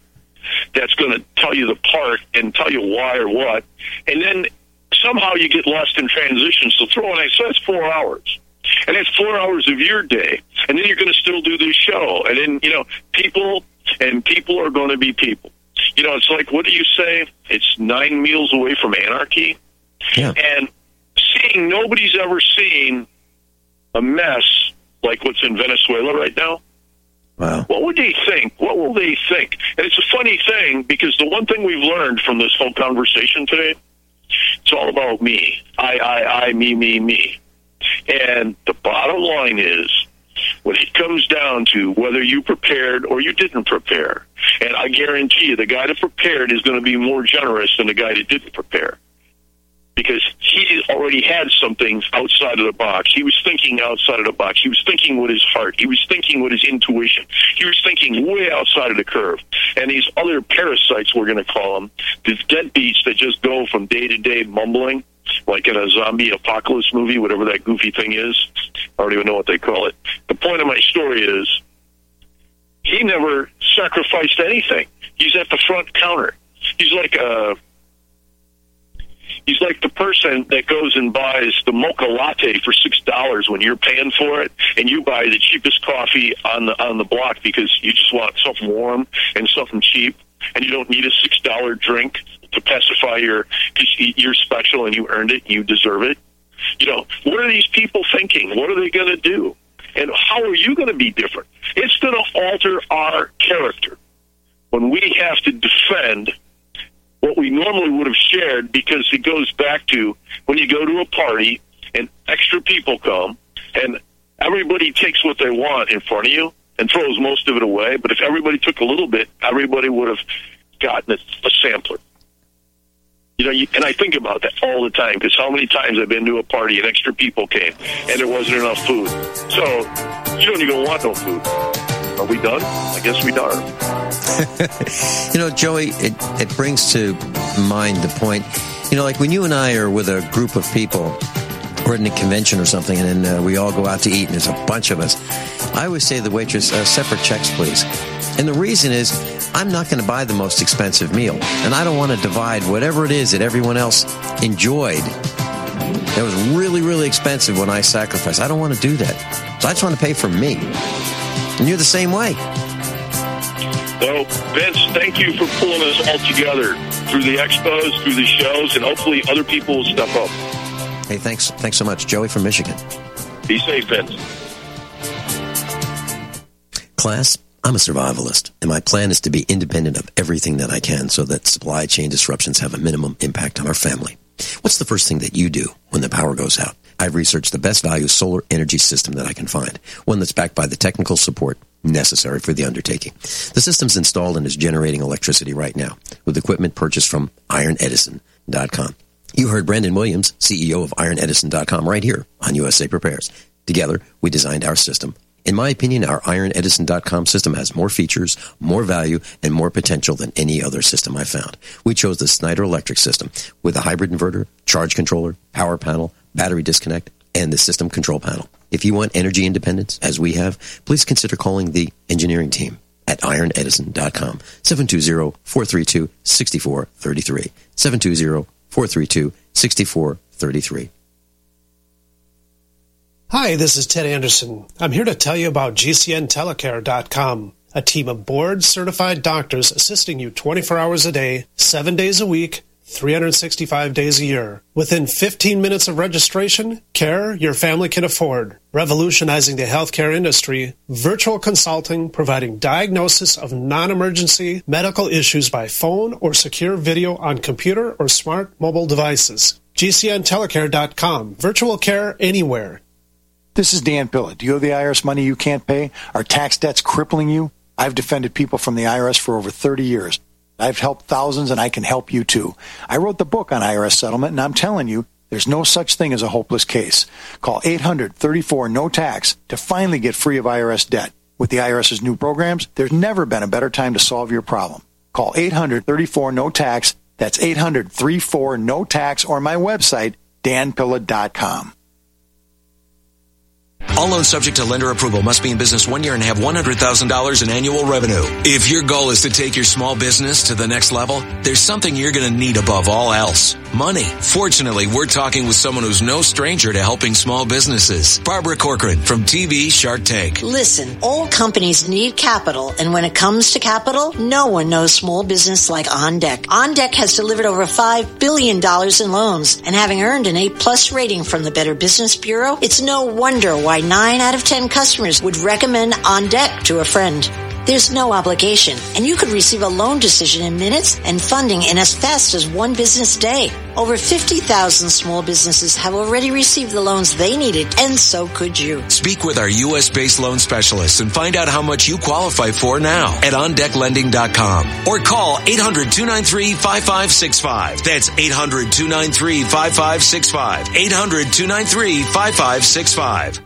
that's going to tell you the part and tell you why or what, and then somehow you get lost in transition. So throw in, so that's four hours. And that's four hours of your day. And then you're going to still do this show. And then, you know, people and people are going to be people. You know, it's like, what do you say? It's nine meals away from anarchy. Yeah. And seeing, nobody's ever seen a mess like what's in Venezuela right now. Wow. What would they think? What will they think? And it's a funny thing, because the one thing we've learned from this whole conversation today, it's all about me. I, I, I, me, me, me. And the bottom line is, when it comes down to whether you prepared or you didn't prepare, and I guarantee you the guy that prepared is going to be more generous than the guy that didn't prepare, because he already had something outside of the box. He was thinking outside of the box. He was thinking with his heart. He was thinking with his intuition. He was thinking way outside of the curve. And these other parasites, we're going to call them, these deadbeats that just go from day to day mumbling, like in a zombie apocalypse movie, whatever that goofy thing is. I don't even know what they call it. The point of my story is, he never sacrificed anything. He's at the front counter. He's like a... He's like the person that goes and buys the mocha latte for six dollars when you're paying for it, and you buy the cheapest coffee on the on the block because you just want something warm and something cheap, and you don't need a six dollar drink to pacify your, because you're special and you earned it and you deserve it. You know, what are these people thinking? What are they going to do? And how are you going to be different? It's going to alter our character when we have to defend what we normally would have shared, because it goes back to when you go to a party and extra people come and everybody takes what they want in front of you and throws most of it away. But if everybody took a little bit, everybody would have gotten a, a sampler. You know, you, and I think about that all the time, because how many times I've been to a party and extra people came and there wasn't enough food. So you don't even want no food. Are we done? I guess we are. You know, Joey, it, it brings to mind the point, you know, like when you and I are with a group of people, we're at a convention or something, and then uh, we all go out to eat, and there's a bunch of us. I always say to the waitress, uh, separate checks, please. And the reason is, I'm not going to buy the most expensive meal, and I don't want to divide whatever it is that everyone else enjoyed. That was really, really expensive when I sacrificed. I don't want to do that. So I just want to pay for me. And you're the same way. Well, Vince, thank you for pulling us all together through the expos, through the shows, and hopefully other people will step up. Hey, thanks thanks so much. Joey from Michigan. Be safe, Vince. Class, I'm a survivalist, and my plan is to be independent of everything that I can so that supply chain disruptions have a minimum impact on our family. What's the first thing that you do when the power goes out? I've researched the best value solar energy system that I can find, one that's backed by the technical support necessary for the undertaking. The system's installed and is generating electricity right now with equipment purchased from iron edison dot com. You heard Brandon Williams, C E O of iron edison dot com, right here on U S A Prepares. Together, we designed our system. In my opinion, our iron edison dot com system has more features, more value, and more potential than any other system I've found. We chose the Snyder Electric system with a hybrid inverter, charge controller, power panel, battery disconnect, and the system control panel. If you want energy independence, as we have, please consider calling the engineering team at iron edison dot com, seven two zero, four three two, six four three three, seven two zero, four three two, six four three three. Hi, this is Ted Anderson. I'm here to tell you about G C N telecare dot com, a team of board-certified doctors assisting you twenty-four hours a day, seven days a week, three hundred sixty-five days a year. Within fifteen minutes of registration, care your family can afford. Revolutionizing the healthcare industry, virtual consulting providing diagnosis of non-emergency medical issues by phone or secure video on computer or smart mobile devices. G C N telecare dot com. Virtual care anywhere. This is Dan Pilla. Do you owe the I R S money you can't pay? Are tax debts crippling you? I've defended people from the I R S for over thirty years. I've helped thousands, and I can help you too. I wrote the book on I R S settlement, and I'm telling you, there's no such thing as a hopeless case. Call eight hundred, thirty-four, no tax to finally get free of I R S debt. With the IRS's new programs, there's never been a better time to solve your problem. Call eight hundred, thirty-four, no tax. That's eight hundred, thirty-four, no tax, or my website, dan pilla dot com. All loans subject to lender approval. Must be in business one year and have one hundred thousand dollars in annual revenue. If your goal is to take your small business to the next level, there's something you're going to need above all else. Money. Fortunately, we're talking with someone who's no stranger to helping small businesses. Barbara Corcoran from T V Shark Tank. Listen, all companies need capital, and when it comes to capital, no one knows small business like OnDeck. OnDeck has delivered over five billion dollars in loans, and having earned an A-plus rating from the Better Business Bureau, it's no wonder why nine out of ten customers would recommend OnDeck to a friend. There's no obligation, and you could receive a loan decision in minutes and funding in as fast as one business day. Over fifty thousand small businesses have already received the loans they needed, and so could you. Speak with our U S-based loan specialists and find out how much you qualify for now at on deck lending dot com or call eight hundred, two nine three, five five six five. That's eight hundred, two nine three, five five six five. eight hundred, two nine three, five five six five.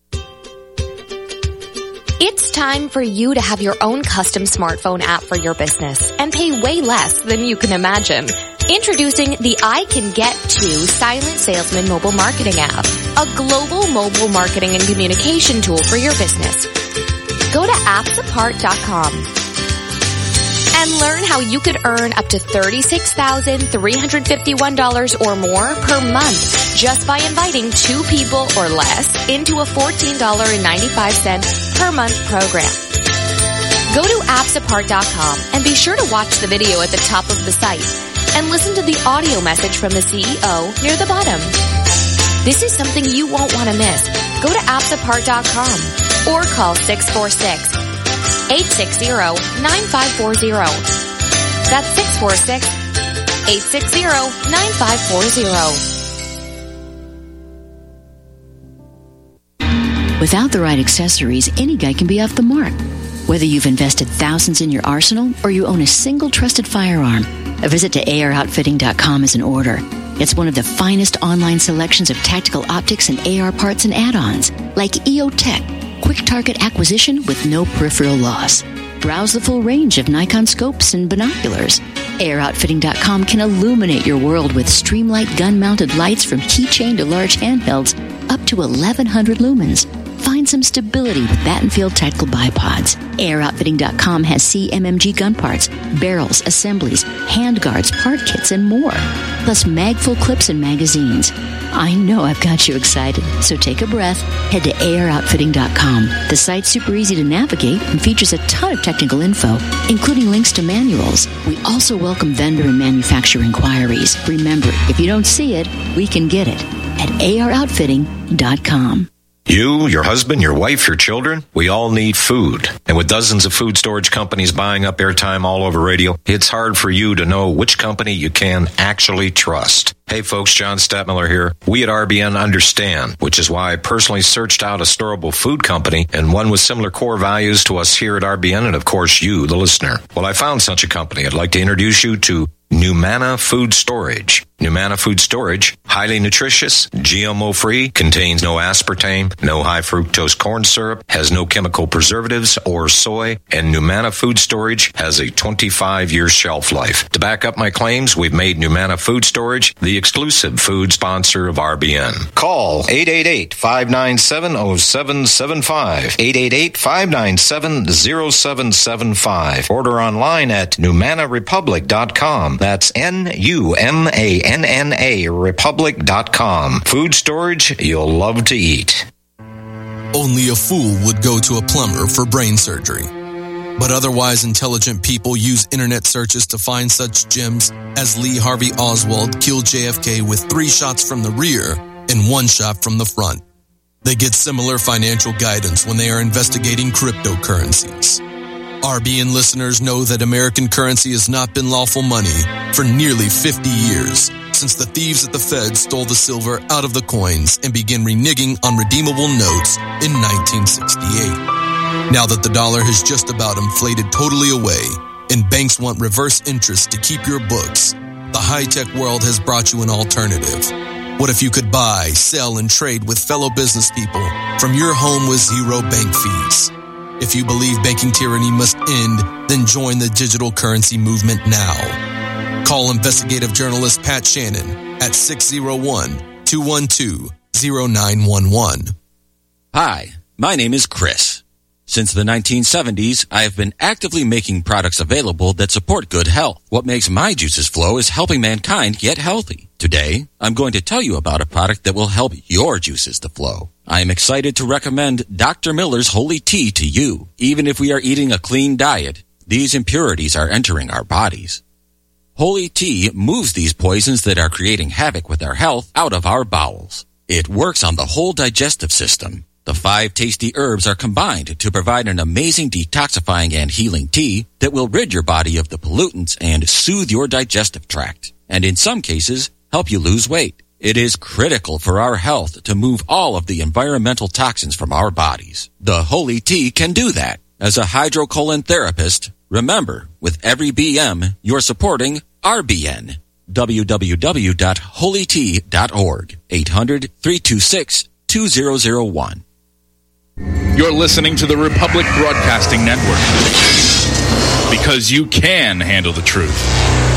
It's time for you to have your own custom smartphone app for your business and pay way less than you can imagine. Introducing the I Can Get To Silent Salesman mobile marketing app, a global mobile marketing and communication tool for your business. Go to apps apart dot com and learn how you could earn up to thirty-six thousand three hundred fifty-one dollars or more per month just by inviting two people or less into a fourteen dollars and ninety-five cents per month program. Go to apps apart dot com and be sure to watch the video at the top of the site and listen to the audio message from the C E O near the bottom. This is something you won't want to miss. Go to apps apart dot com or call six four six, eight six zero, nine five four zero. That's six four six, eight six zero, nine five four zero. Without the right accessories, any guy can be off the mark. Whether you've invested thousands in your arsenal or you own a single trusted firearm, a visit to A R outfitting dot com is in order. It's one of the finest online selections of tactical optics and A R parts and add-ons, like E O Tech, quick target acquisition with no peripheral loss. Browse the full range of Nikon scopes and binoculars. A R outfitting dot com can illuminate your world with Streamlight gun-mounted lights from keychain to large handhelds up to eleven hundred lumens. Find some stability with Battenfield Tactical Bipods. A R outfitting dot com has C M M G gun parts, barrels, assemblies, handguards, part kits, and more. Plus mag-full clips and magazines. I know I've got you excited, so take a breath. Head to A R outfitting dot com. The site's super easy to navigate and features a ton of technical info, including links to manuals. We also welcome vendor and manufacturer inquiries. Remember, if you don't see it, we can get it at A R outfitting dot com. You, your husband, your wife, your children, we all need food. And with dozens of food storage companies buying up airtime all over radio, it's hard for you to know which company you can actually trust. Hey folks, John Stadtmiller here. We at R B N understand, which is why I personally searched out a storable food company and one with similar core values to us here at R B N and of course you, the listener. Well, I found such a company. I'd like to introduce you to Numana Food Storage. Numana Food Storage, highly nutritious, G M O-free, contains no aspartame, no high fructose corn syrup, has no chemical preservatives or soy, and Numana Food Storage has a twenty-five year shelf life. To back up my claims, we've made Numana Food Storage the exclusive food sponsor of R B N. Call eight eight eight, five nine seven, zero seven seven five, eight eight eight, five nine seven, zero seven seven five. Order online at numana republic dot com. That's N U M A N N A republic dot com. Food storage you'll love to eat. Only a fool would go to a plumber for brain surgery. But otherwise intelligent people use internet searches to find such gems as Lee Harvey Oswald killed J F K with three shots from the rear and one shot from the front. They get similar financial guidance when they are investigating cryptocurrencies. R B N listeners know that American currency has not been lawful money for nearly fifty years, since the thieves at the Fed stole the silver out of the coins and began reneging on redeemable notes in nineteen sixty-eight. Now that the dollar has just about inflated totally away and banks want reverse interest to keep your books, the high-tech world has brought you an alternative. What if you could buy, sell, and trade with fellow business people from your home with zero bank fees? If you believe banking tyranny must end, then join the digital currency movement now. Call investigative journalist Pat Shannon at six oh one, two one two, oh nine one one. Hi, my name is Chris. Since the nineteen seventies, I have been actively making products available that support good health. What makes my juices flow is helping mankind get healthy. Today, I'm going to tell you about a product that will help your juices to flow. I am excited to recommend Doctor Miller's Holy Tea to you. Even if we are eating a clean diet, these impurities are entering our bodies. Holy Tea moves these poisons that are creating havoc with our health out of our bowels. It works on the whole digestive system. The five tasty herbs are combined to provide an amazing detoxifying and healing tea that will rid your body of the pollutants and soothe your digestive tract. And in some cases, help you lose weight. It is critical for our health to move all of the environmental toxins from our bodies. The Holy Tea can do that. As a hydrocolon therapist, remember, with every B M, you're supporting R B N. w w w dot holy tea dot org. eight hundred, three two six, two zero zero one. You're listening to the Republic Broadcasting Network. Because you can handle the truth.